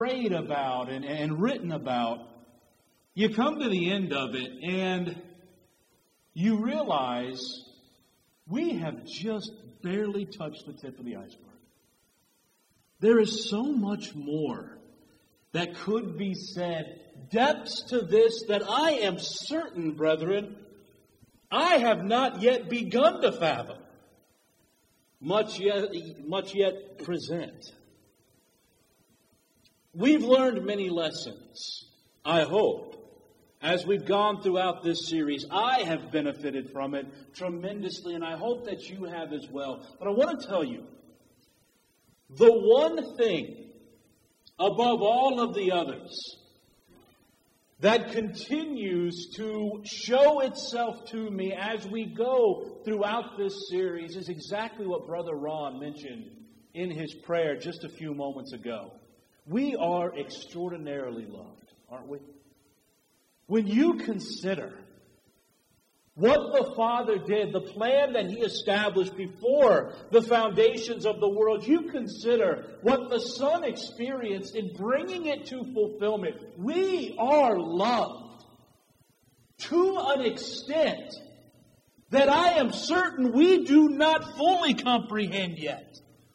prayed about and written about, you come to the end of it and you realize we have just barely touched the tip of the iceberg. There is so much more that could be said. Depths to this that I am certain, brethren, I have not yet begun to fathom. Much yet present. We've learned many lessons, I hope, as we've gone throughout this series. I have benefited from it tremendously, and I hope that you have as well. But I want to tell you, the one thing above all of the others that continues to show itself to me as we go throughout this series is exactly what Brother Ron mentioned in his prayer just a few moments ago. We are extraordinarily loved, aren't we? When you consider what the Father did, the plan that He established before the foundations of the world, you consider what the Son experienced in bringing it to fulfillment. We are loved to an extent that I am certain we do not fully comprehend yet.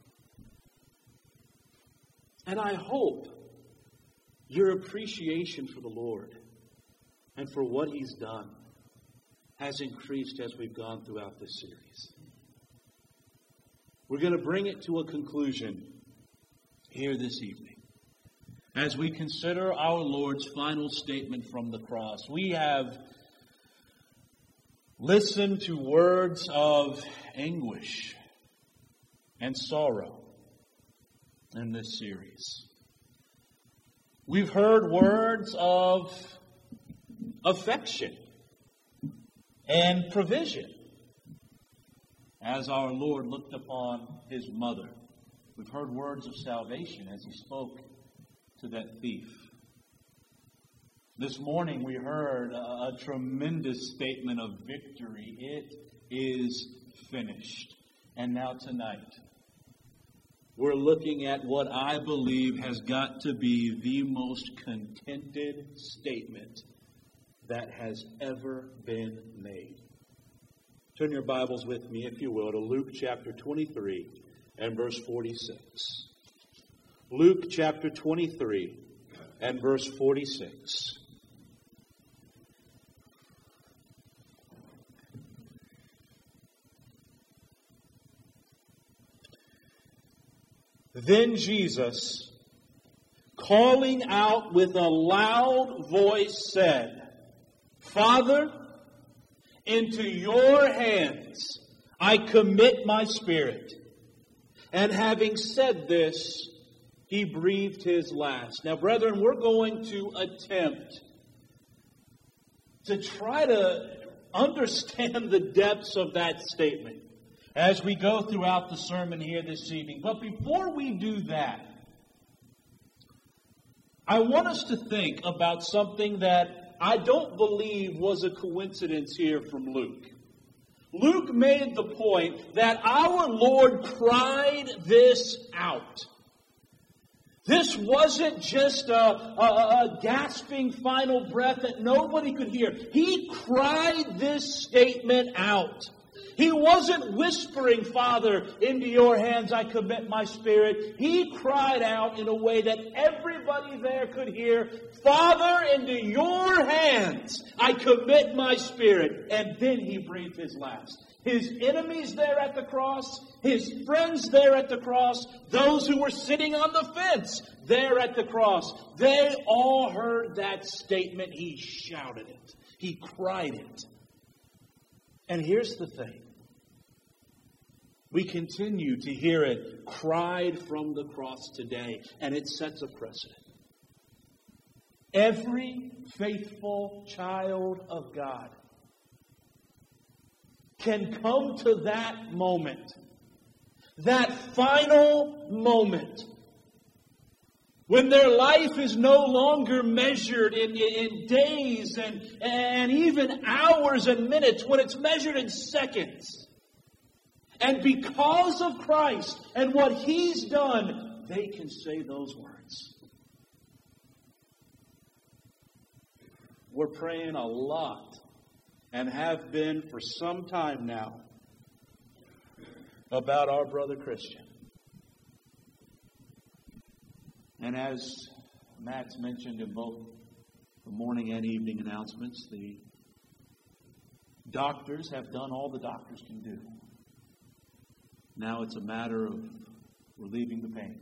And I hope your appreciation for the Lord and for what He's done has increased as we've gone throughout this series. We're going to bring it to a conclusion here this evening. As we consider our Lord's final statement from the cross, we have listened to words of anguish and sorrow in this series. We've heard words of affection and provision as our Lord looked upon His mother. We've heard words of salvation as He spoke to that thief. This morning we heard a tremendous statement of victory. It is finished. And now tonight, we're looking at what I believe has got to be the most contented statement that has ever been made. Turn your Bibles with me, if you will, to Luke chapter 23 and verse 46. Luke chapter 23 and verse 46. Then Jesus, calling out with a loud voice, said, Father, into your hands I commit my spirit. And having said this, He breathed His last. Now, brethren, we're going to attempt to try to understand the depths of that statement as we go throughout the sermon here this evening. But before we do that, I want us to think about something that I don't believe was a coincidence here from Luke. Luke made the point that our Lord cried this out. This wasn't just a gasping final breath that nobody could hear. He cried this statement out. He wasn't whispering, Father, into your hands I commit my spirit. He cried out in a way that everybody there could hear, Father, into your hands I commit my spirit. And then He breathed His last. His enemies there at the cross, His friends there at the cross, those who were sitting on the fence there at the cross, they all heard that statement. He shouted it. He cried it. And here's the thing. We continue to hear it cried from the cross today, and it sets a precedent. Every faithful child of God can come to that moment, that final moment, when their life is no longer measured in days and even hours and minutes, when it's measured in seconds. And because of Christ and what He's done, they can say those words. we're praying a lot and have been for some time now about our brother Christian. And as Matt's mentioned in both the morning and evening announcements, the doctors have done all the doctors can do. Now it's a matter of relieving the pain.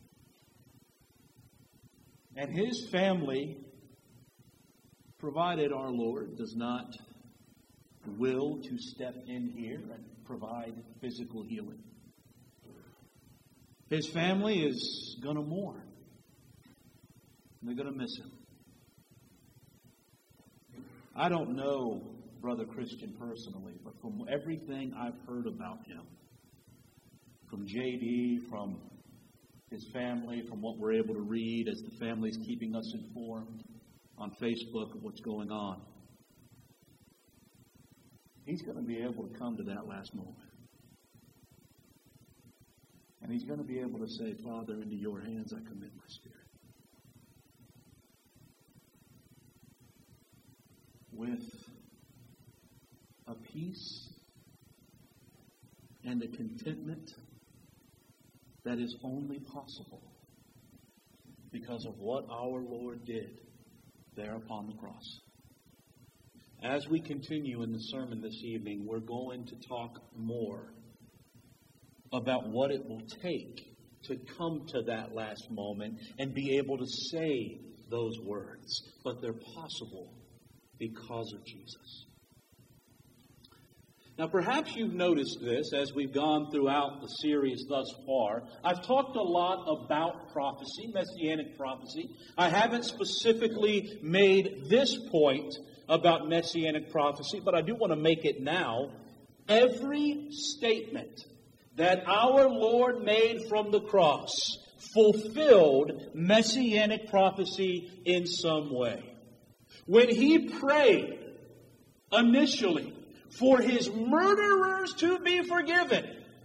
And his family, provided our Lord does not will to step in here and provide physical healing, his family is going to mourn. They're going to miss him. I don't know Brother Christian personally, but from everything I've heard about him, from J.D., from his family, from what we're able to read as the family's keeping us informed on Facebook of what's going on, he's going to be able to come to that last moment. And he's going to be able to say, Father, into your hands I commit my spirit. With a peace and a contentment that is only possible because of what our Lord did there upon the cross. As we continue in the sermon this evening, we're going to talk more about what it will take to come to that last moment and be able to say those words. But they're possible because of Jesus. Now, perhaps you've noticed this as we've gone throughout the series thus far. I've talked a lot about prophecy, messianic prophecy. I haven't specifically made this point about messianic prophecy, but I do want to make it now. Every statement that our Lord made from the cross fulfilled messianic prophecy in some way. When he prayed initially for his murderers to be forgiven,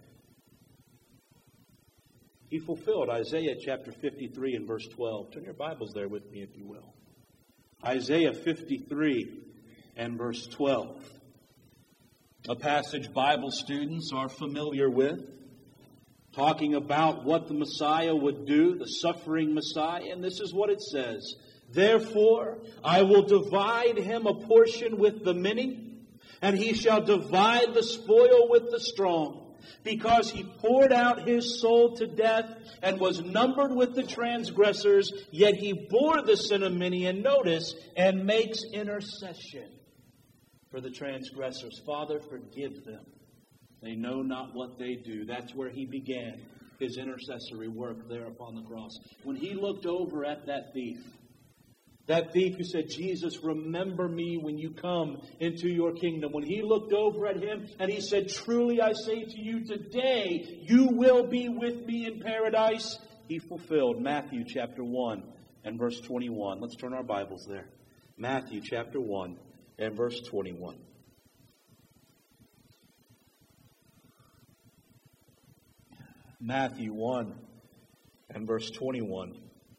he fulfilled Isaiah chapter 53 and verse 12. Turn your Bibles there with me, if you will. Isaiah 53 and verse 12. A passage Bible students are familiar with, talking about what the Messiah would do, the suffering Messiah. And this is what it says. Therefore, I will divide him a portion with the many, and he shall divide the spoil with the strong, because he poured out his soul to death and was numbered with the transgressors, yet he bore the sin of many, and notice, and makes intercession for the transgressors. Father, forgive them. They know not what they do. That's where he began his intercessory work there upon the cross. When he looked over at that thief who said, Jesus, remember me when you come into your kingdom. When he looked over at him and he said, truly I say to you, today you will be with me in paradise. He fulfilled Matthew chapter 1 and verse 21. Let's turn our Bibles there. Matthew chapter 1 and verse 21. Matthew 1 and verse 21.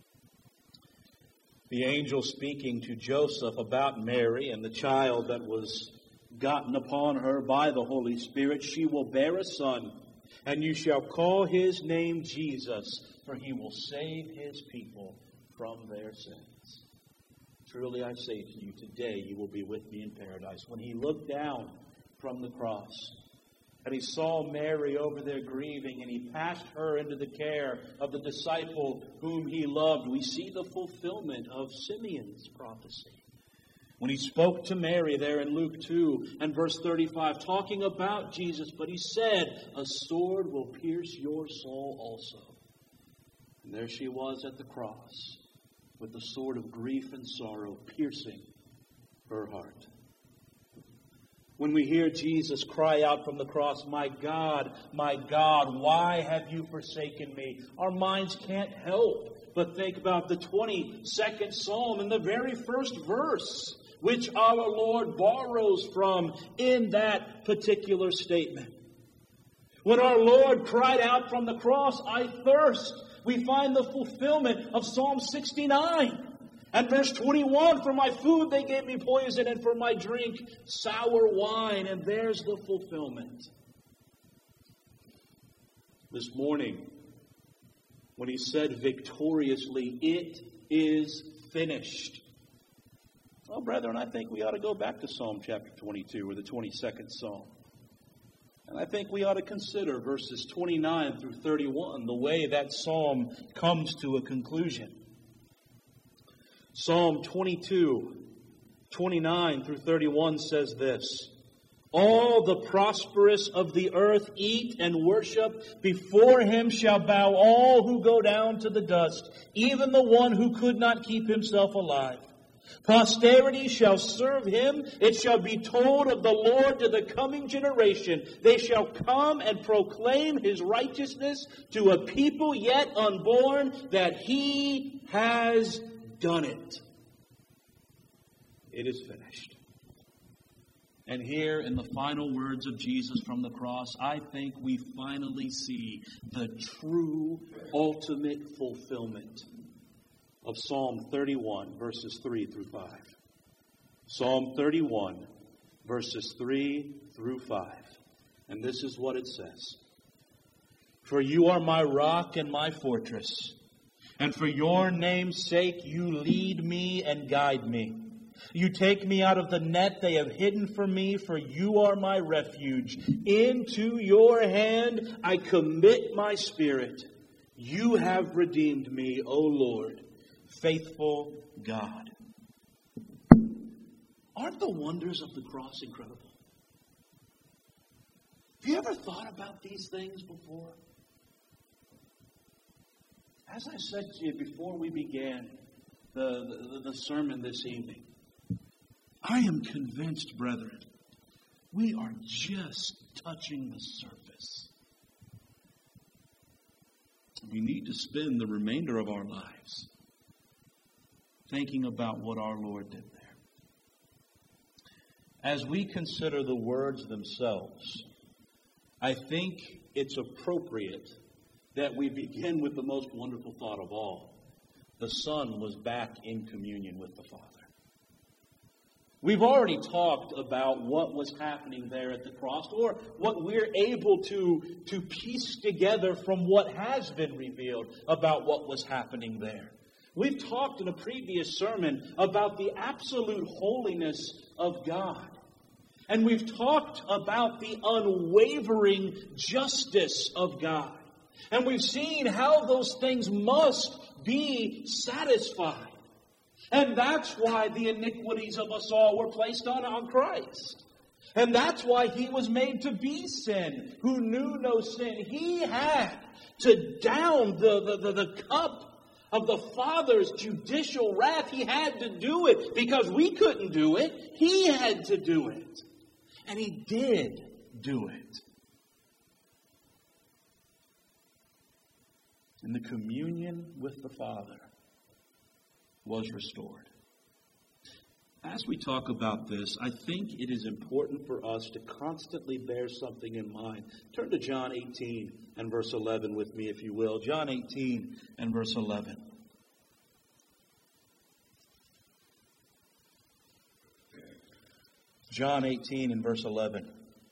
The angel speaking to Joseph about Mary and the child that was gotten upon her by the Holy Spirit. She will bear a son, and you shall call his name Jesus, for he will save his people from their sins. Truly I say to you, today you will be with me in paradise. When he looked down from the cross, and he saw Mary over there grieving, and he passed her into the care of the disciple whom he loved, we see the fulfillment of Simeon's prophecy. When he spoke to Mary there in Luke 2 and verse 35, talking about Jesus, but he said, a sword will pierce your soul also. And there she was at the cross, with the sword of grief and sorrow piercing her heart. When we hear Jesus cry out from the cross, my God, why have you forsaken me? Our minds can't help but think about the 22nd Psalm and the very first verse, which our Lord borrows from in that particular statement. When our Lord cried out from the cross, I thirst, we find the fulfillment of Psalm 69. And verse 21, for my food they gave me poison, and for my drink sour wine. And there's the fulfillment. This morning, when he said victoriously, it is finished. Well, brethren, I think we ought to go back to Psalm chapter 22, or the 22nd Psalm. And I think we ought to consider verses 29 through 31, the way that psalm comes to a conclusion. Psalm 22, 29 through 31 says this: all the prosperous of the earth eat and worship. Before him shall bow all who go down to the dust, even the one who could not keep himself alive. Posterity shall serve him. It shall be told of the Lord to the coming generation. They shall come and proclaim his righteousness to a people yet unborn, that he has done it. It is finished. And here in the final words of Jesus from the cross, I think we finally see the true ultimate fulfillment of Psalm 31, verses 3 through 5. Psalm 31, verses 3 through 5. And this is what it says: for you are my rock and my fortress, and for your name's sake you lead me and guide me. You take me out of the net they have hidden for me, for you are my refuge. Into your hand I commit my spirit. You have redeemed me, O Lord, faithful God. Aren't the wonders of the cross incredible? Have you ever thought about these things before? As I said to you before we began the sermon this evening, I am convinced, brethren, we are just touching the surface. We need to spend the remainder of our lives thinking about what our Lord did there. As we consider the words themselves, I think it's appropriate that we begin with the most wonderful thought of all. The Son was back in communion with the Father. We've already talked about what was happening there at the cross, or what we're able to piece together from what has been revealed about what was happening there. We've talked in a previous sermon about the absolute holiness of God. And we've talked about the unwavering justice of God. And we've seen how those things must be satisfied. And that's why the iniquities of us all were placed on Christ. And that's why he was made to be sin, who knew no sin. He had to down the cup of the Father's judicial wrath. He had to do it because we couldn't do it. He had to do it. And he did do it. And the communion with the Father was restored. As we talk about this, I think it is important for us to constantly bear something in mind. Turn to John 18 and verse 11 with me, if you will. John 18 and verse 11. John 18 and verse 11.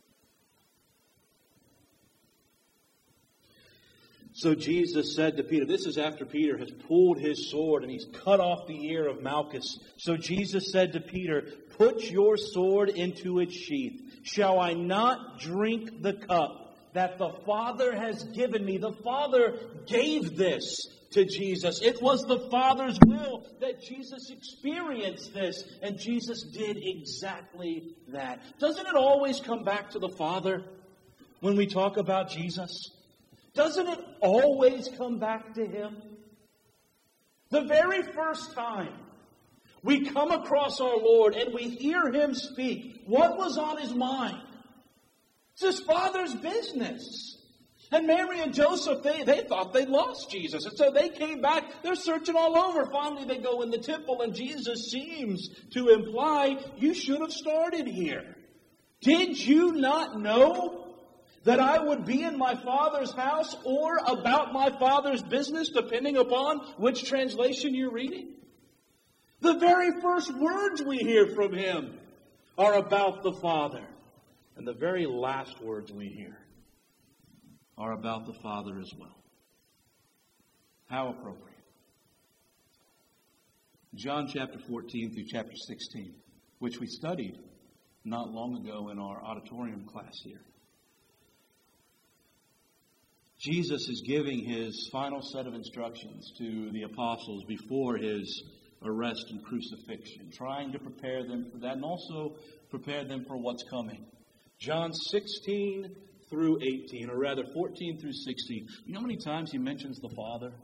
So Jesus said to Peter, this is after Peter has pulled his sword and he's cut off the ear of Malchus. So Jesus said to Peter, put your sword into its sheath. Shall I not drink the cup that the Father has given me? The Father gave this to Jesus. It was the Father's will that Jesus experienced this. And Jesus did exactly that. Doesn't it always come back to the Father when we talk about Jesus? Doesn't it always come back to him? The very first time we come across our Lord and we hear him speak, what was on his mind? It's his Father's business. And Mary and Joseph, they thought they'd lost Jesus. And so they came back. They're searching all over. Finally, they go in the temple, and Jesus seems to imply, you should have started here. Did you not know that I would be in my Father's house, or about my Father's business, depending upon which translation you're reading? The very first words we hear from him are about the Father. And the very last words we hear are about the Father as well. How appropriate. John chapter 14 through chapter 16, which we studied not long ago in our auditorium class here. Jesus is giving his final set of instructions to the apostles before his arrest and crucifixion, trying to prepare them for that and also prepare them for what's coming. John 16 through 18, or rather 14 through 16. You know how many times he mentions the Father?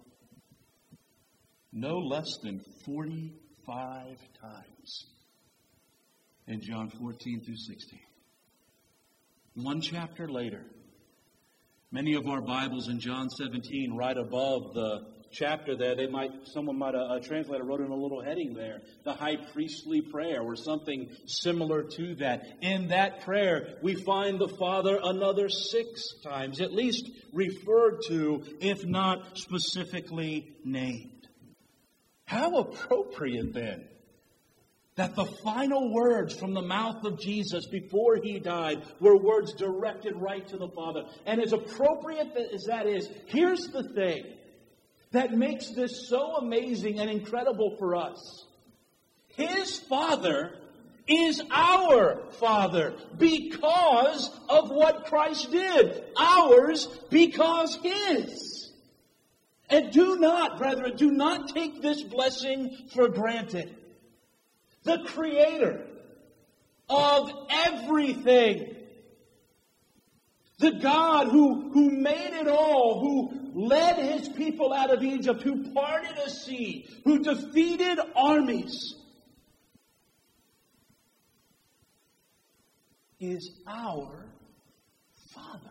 No less than 45 times in John 14 through 16. One chapter later, many of our Bibles in John 17, right above the chapter there, a translator wrote in a little heading there, the high priestly prayer, or something similar to that. In that prayer, we find the Father another 6 times, at least referred to, if not specifically named. How appropriate then that the final words from the mouth of Jesus before he died were words directed right to the Father. And as appropriate as that is, here's the thing that makes this so amazing and incredible for us. His Father is our Father because of what Christ did. Ours because his. And do not, brethren, do not take this blessing for granted. The Creator of everything, the God who made it all, who led his people out of Egypt, who parted a sea, who defeated armies, is our Father.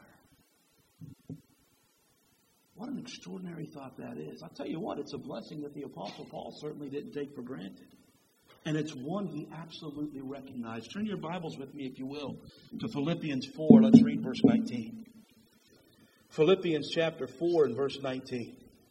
What an extraordinary thought that is. I'll tell you what, it's a blessing that the Apostle Paul certainly didn't take for granted. And it's one he absolutely recognized. Turn your Bibles with me, if you will, to Philippians 4. Let's read verse 19. Philippians chapter 4 and verse 19.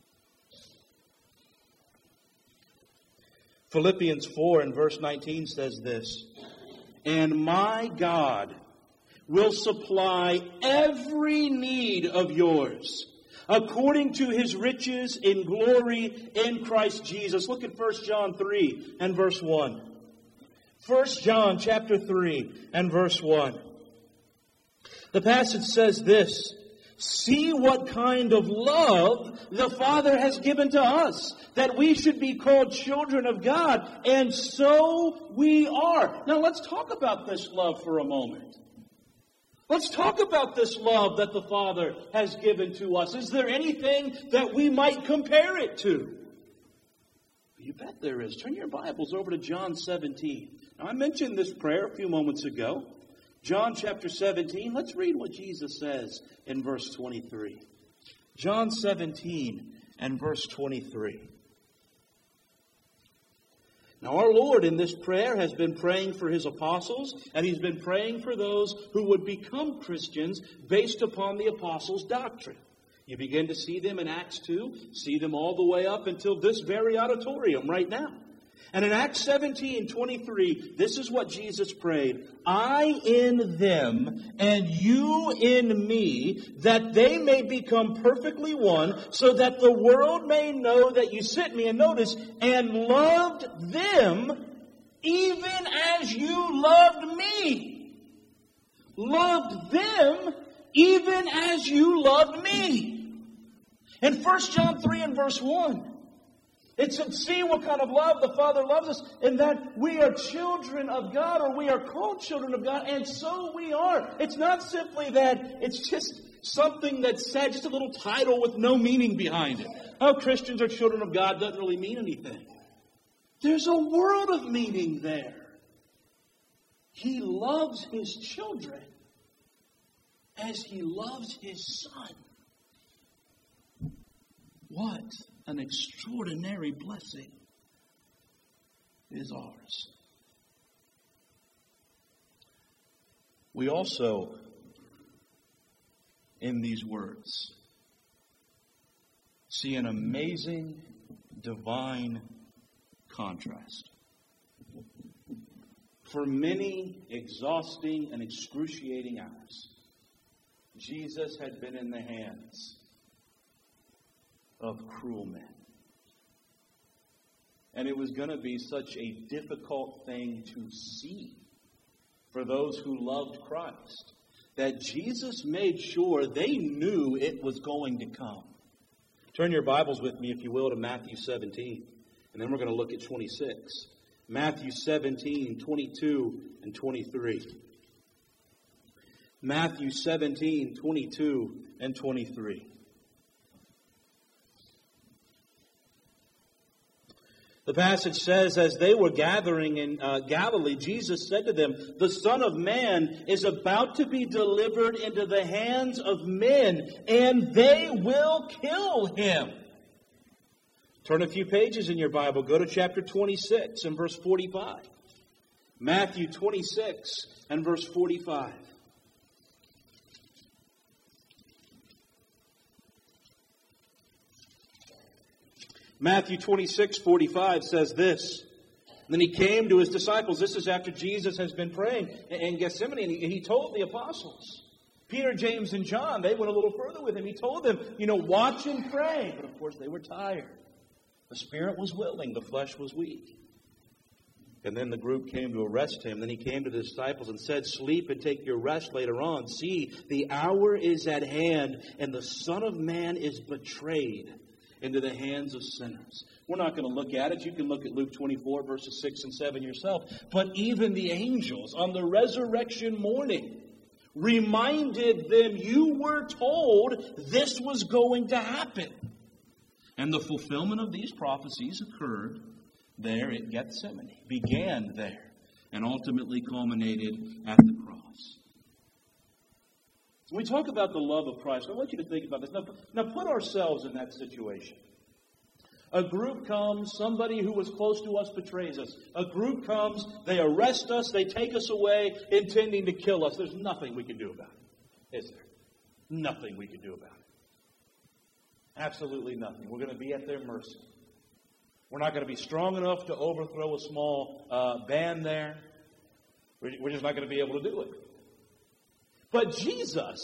Philippians 4 and verse 19 says this, "And my God will supply every need of yours, according to his riches in glory in Christ Jesus." Look at 1 John 3 and verse 1. 1 John chapter 3 and verse 1. The passage says this, "See what kind of love the Father has given to us, that we should be called children of God, and so we are." Now let's talk about this love for a moment. Let's talk about this love that the Father has given to us. Is there anything that we might compare it to? You bet there is. Turn your Bibles over to John 17. Now, I mentioned this prayer a few moments ago. John chapter 17. Let's read what Jesus says in verse 23. John 17 and verse 23. Now, our Lord in this prayer has been praying for his apostles, and he's been praying for those who would become Christians based upon the apostles' doctrine. You begin to see them in Acts 2, see them all the way up until this very auditorium right now. And in Acts 17:23, this is what Jesus prayed. "I in them, and you in me, that they may become perfectly one, so that the world may know that you sent me," and notice, "and loved them even as you loved me." Loved them even as you loved me. In 1 John 3 and verse 1, it said, "See what kind of love the Father loves us, in that we are children of God," or we are called children of God, and so we are. It's not simply that it's just something that's said, just a little title with no meaning behind it. Oh, Christians are children of God doesn't really mean anything. There's a world of meaning there. He loves his children as he loves his Son. What an extraordinary blessing is ours. We also, in these words, see an amazing divine contrast. For many exhausting and excruciating hours, Jesus had been in the hands of cruel men. And it was going to be such a difficult thing to see for those who loved Christ that Jesus made sure they knew it was going to come. Turn your Bibles with me, if you will, to Matthew 17. And then we're going to look at 26. Matthew 17, 22 and 23. Matthew 17, 22 and 23. The passage says, as they were gathering in Galilee, Jesus said to them, the Son of Man is about to be delivered into the hands of men, and they will kill him. Turn a few pages in your Bible. Go to chapter 26 and verse 45. Matthew 26 and verse 45. Matthew 26:45 says this. Then he came to his disciples. This is after Jesus has been praying in Gethsemane. And he told the apostles, Peter, James, and John, they went a little further with him. He told them, watch and pray. But of course they were tired. The spirit was willing, the flesh was weak. And then the group came to arrest him. Then he came to the disciples and said, sleep and take your rest later on. See, the hour is at hand, and the Son of Man is betrayed into the hands of sinners. We're not going to look at it. You can look at Luke 24, verses 6 and 7 yourself. But even the angels on the resurrection morning reminded them, you were told this was going to happen. And the fulfillment of these prophecies occurred there at Gethsemane, began there, and ultimately culminated at the cross. When we talk about the love of Christ, I want you to think about this. Now put ourselves in that situation. A group comes, somebody who was close to us betrays us. A group comes, they arrest us, they take us away, intending to kill us. There's nothing we can do about it, is there? Nothing we can do about it. Absolutely nothing. We're going to be at their mercy. We're not going to be strong enough to overthrow a small band there. We're just not going to be able to do it. But Jesus,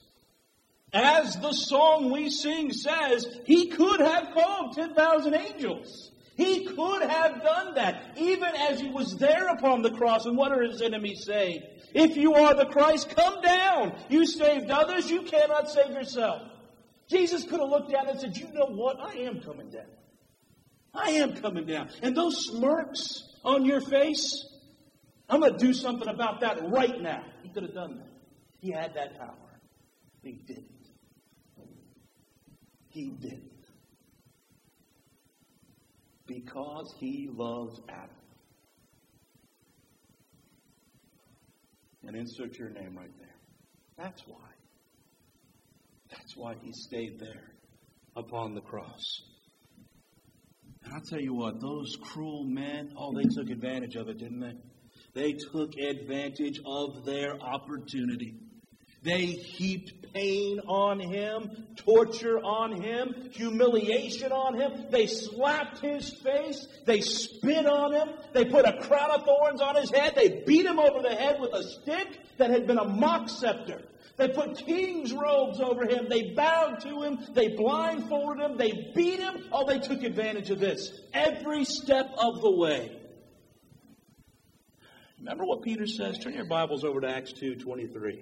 as the song we sing says, he could have called 10,000 angels. He could have done that, even as he was there upon the cross. And what are his enemies saying? If you are the Christ, come down. You saved others, you cannot save yourself. Jesus could have looked down and said, you know what? I am coming down. I am coming down. And those smirks on your face, I'm going to do something about that right now. He could have done that. He had that power. He didn't. He didn't. Because he loves Adam. And insert your name right there. That's why. That's why he stayed there upon the cross. And I'll tell you what, those cruel men, they took advantage of it, didn't they? They took advantage of their opportunity. They heaped pain on him, torture on him, humiliation on him. They slapped his face. They spit on him. They put a crown of thorns on his head. They beat him over the head with a stick that had been a mock scepter. They put king's robes over him. They bowed to him. They blindfolded him. They beat him. They took advantage of this every step of the way. Remember what Peter says? Turn your Bibles over to Acts 2:23.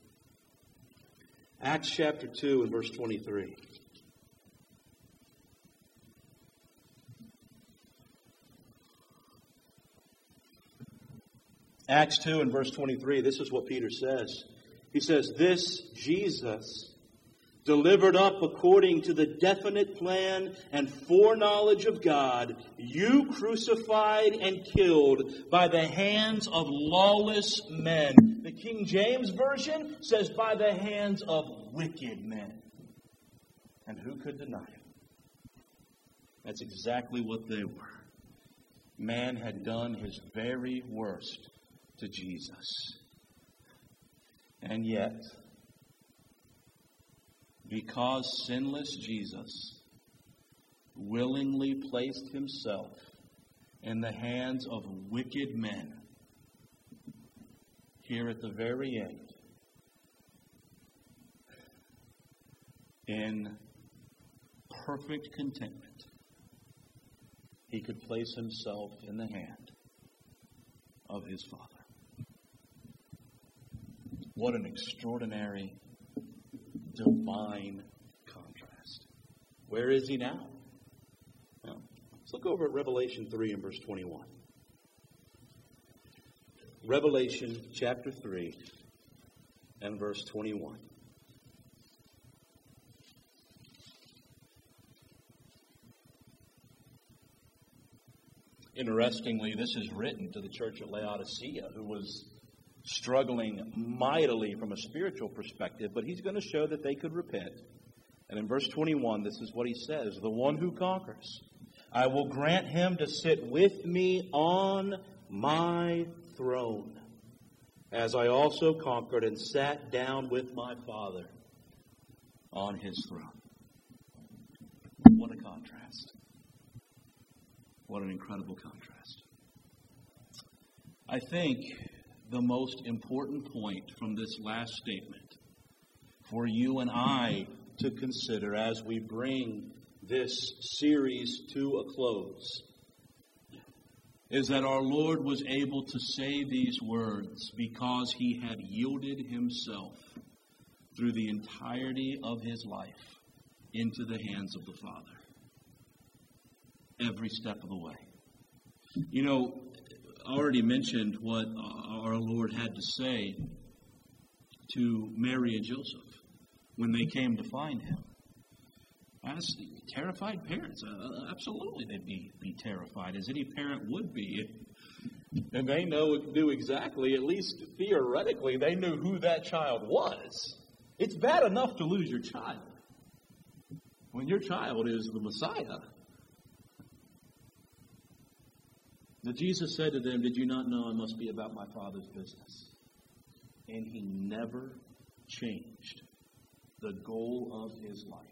Acts chapter 2 and verse 23. Acts 2 and verse 23, this is what Peter says. He says, this Jesus, delivered up according to the definite plan and foreknowledge of God, you crucified and killed by the hands of lawless men. The King James Version says by the hands of wicked men. And who could deny it? That's exactly what they were. Man had done his very worst to Jesus. And yet, because sinless Jesus willingly placed himself in the hands of wicked men here at the very end, in perfect contentment, he could place himself in the hand of his Father. What an extraordinary, divine contrast. Where is he now? Well, let's look over at Revelation 3 and verse 21. Revelation chapter 3 and verse 21. Interestingly, this is written to the church at Laodicea, who was struggling mightily from a spiritual perspective, but he's going to show that they could repent. And in verse 21, this is what he says: the one who conquers, I will grant him to sit with me on my throne, as I also conquered and sat down with my Father on his throne. What a contrast. What an incredible contrast. I think the most important point from this last statement for you and I to consider as we bring this series to a close is that our Lord was able to say these words because he had yielded himself through the entirety of his life into the hands of the Father. Every step of the way. You know, I already mentioned what our Lord had to say to Mary and Joseph when they came to find him. As terrified parents, absolutely they'd be terrified, as any parent would be. And they knew exactly, at least theoretically, they knew who that child was. It's bad enough to lose your child when your child is the Messiah. But Jesus said to them, did you not know I must be about my Father's business? And he never changed the goal of his life.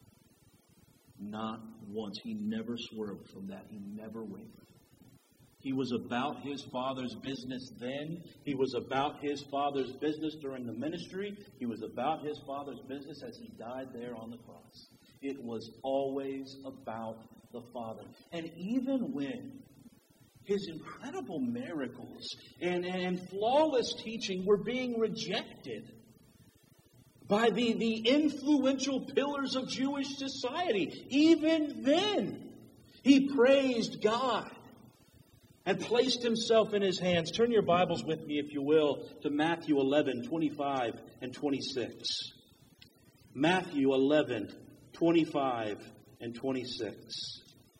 Not once. He never swerved from that. He never wavered. He was about his Father's business then. He was about his Father's business during the ministry. He was about his Father's business as he died there on the cross. It was always about the Father. And even when his incredible miracles and flawless teaching were being rejected by the influential pillars of Jewish society, even then, he praised God and placed himself in his hands. Turn your Bibles with me, if you will, to Matthew 11, 25 and 26. Matthew 11, 25 and 26.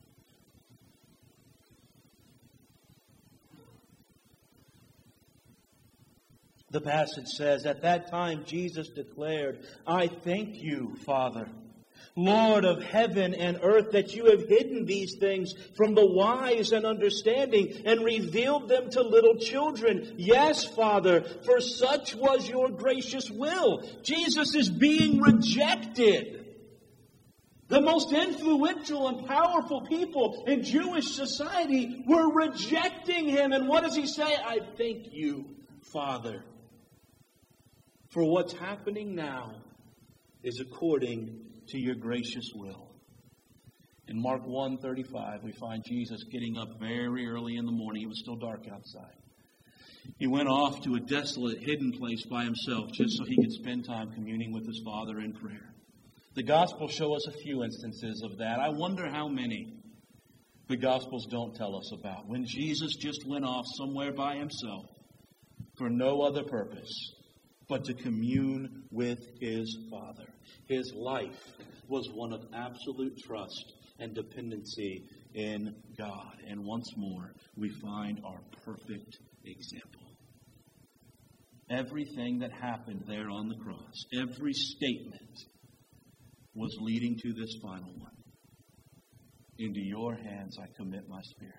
The passage says, at that time Jesus declared, I thank you, Father, Lord of heaven and earth, that you have hidden these things from the wise and understanding and revealed them to little children. Yes, Father, for such was your gracious will. Jesus is being rejected. The most influential and powerful people in Jewish society were rejecting him. And what does he say? I thank you, Father. For what's happening now is according to your gracious will. In Mark 1:35, we find Jesus getting up very early in the morning. It was still dark outside. He went off to a desolate, hidden place by himself just so he could spend time communing with his Father in prayer. The Gospels show us a few instances of that. I wonder how many the Gospels don't tell us about. When Jesus just went off somewhere by himself for no other purpose but to commune with his Father. His life was one of absolute trust and dependency in God. And once more, we find our perfect example. Everything that happened there on the cross, every statement was leading to this final one. Into your hands I commit my spirit.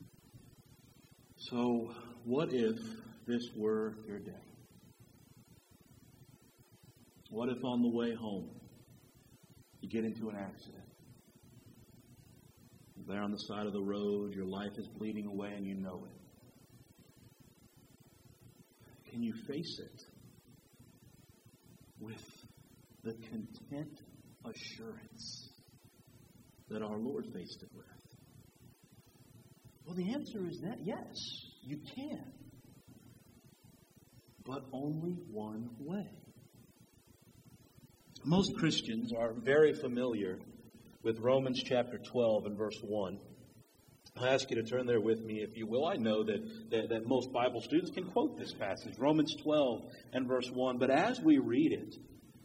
So, what if this were your day? What if on the way home you get into an accident? You're there on the side of the road, your life is bleeding away and you know it. Can you face it with the content assurance that our Lord faced it with? Well, the answer is that yes, you can. But only one way. Most Christians are very familiar with Romans chapter 12 and verse 1. I'll ask you to turn there with me, if you will. I know that most Bible students can quote this passage, Romans 12 and verse 1. But as we read it,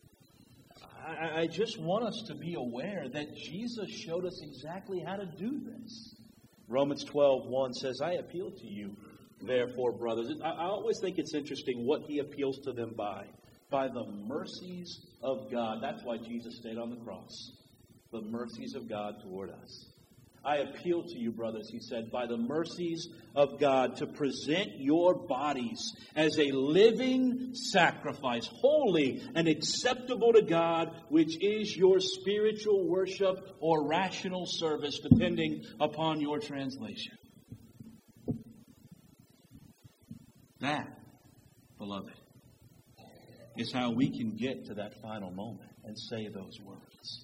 I just want us to be aware that Jesus showed us exactly how to do this. Romans 12:1 says, I appeal to you, therefore, brothers. I always think it's interesting what he appeals to them by the mercies of God. That's why Jesus stayed on the cross. The mercies of God toward us. I appeal to you, brothers, he said, by the mercies of God, to present your bodies as a living sacrifice, holy and acceptable to God, which is your spiritual worship or rational service, depending upon your translation. That, beloved, is how we can get to that final moment and say those words.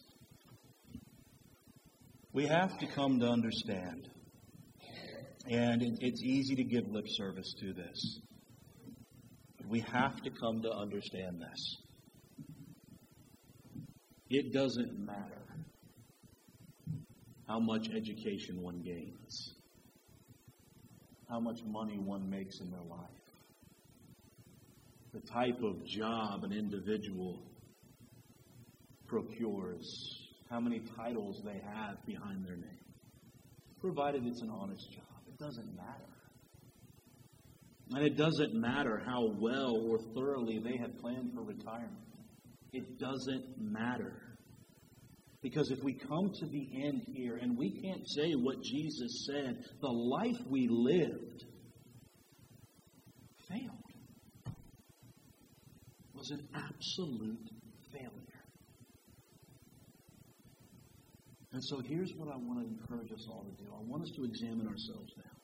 We have to come to understand, and it's easy to give lip service to this, but we have to come to understand this. It doesn't matter how much education one gains, how much money one makes in their life, the type of job an individual procures, how many titles they have behind their name, provided it's an honest job. It doesn't matter. And it doesn't matter how well or thoroughly they have planned for retirement. It doesn't matter. Because if we come to the end here and we can't say what Jesus said, the life we lived failed. Was an absolute failure. And so here's what I want to encourage us all to do. I want us to examine ourselves now.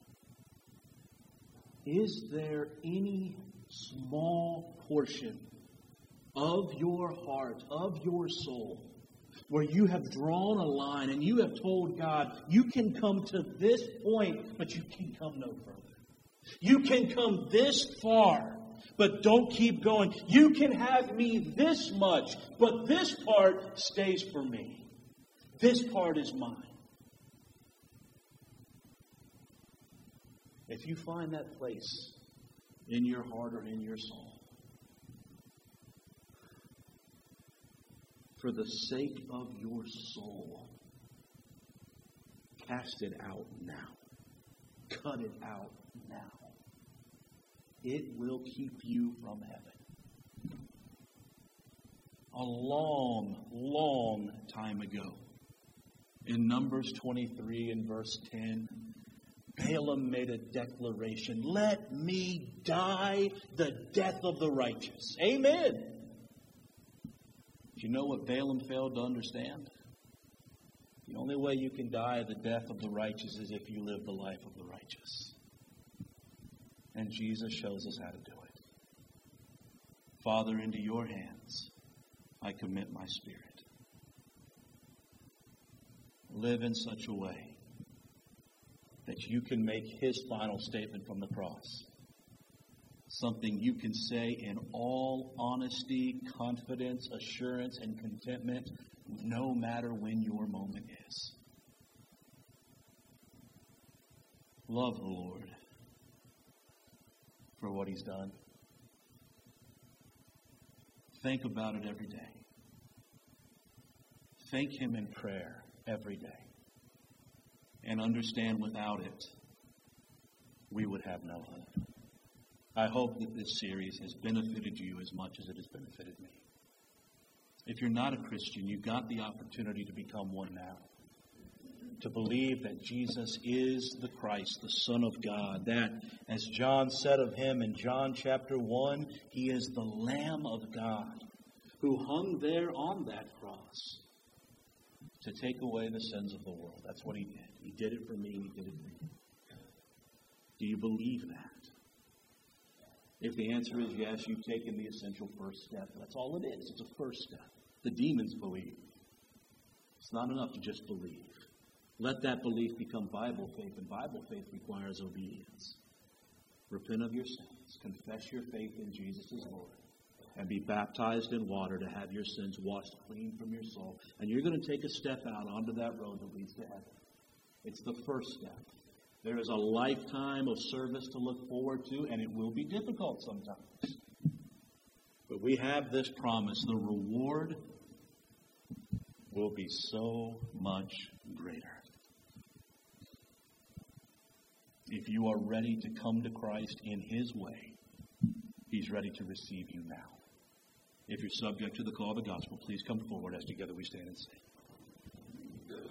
Is there any small portion of your heart, of your soul, where you have drawn a line and you have told God, you can come to this point, but you can come no further. You can come this far, but don't keep going. You can have me this much, but this part stays for me. This part is mine. If you find that place in your heart or in your soul, for the sake of your soul, cast it out now. Cut it out now. It will keep you from heaven. A long, long time ago, in Numbers 23 and verse 10, Balaam made a declaration, let me die the death of the righteous. Amen. Do you know what Balaam failed to understand? The only way you can die the death of the righteous is if you live the life of the righteous. And Jesus shows us how to do it. Father, into your hands I commit my spirit. Live in such a way that you can make his final statement from the cross something you can say in all honesty, confidence, assurance, and contentment, no matter when your moment is. Love the Lord for what he's done. Think about it every day. Thank him in prayer every day. And understand without it, we would have no hope. I hope that this series has benefited you as much as it has benefited me. If you're not a Christian, you've got the opportunity to become one now. To believe that Jesus is the Christ, the Son of God. That, as John said of him in John chapter 1, he is the Lamb of God who hung there on that cross to take away the sins of the world. That's what he did. He did it for me, and he did it for you. Do you believe that? If the answer is yes, you've taken the essential first step. That's all it is. It's a first step. The demons believe. It's not enough to just believe. Let that belief become Bible faith, and Bible faith requires obedience. Repent of your sins. Confess your faith in Jesus as Lord. And be baptized in water to have your sins washed clean from your soul. And you're going to take a step out onto that road that leads to heaven. It's the first step. There is a lifetime of service to look forward to, and it will be difficult sometimes. But we have this promise. The reward will be so much greater. If you are ready to come to Christ in His way, He's ready to receive you now. If you're subject to the call of the gospel, please come forward as together we stand and sing.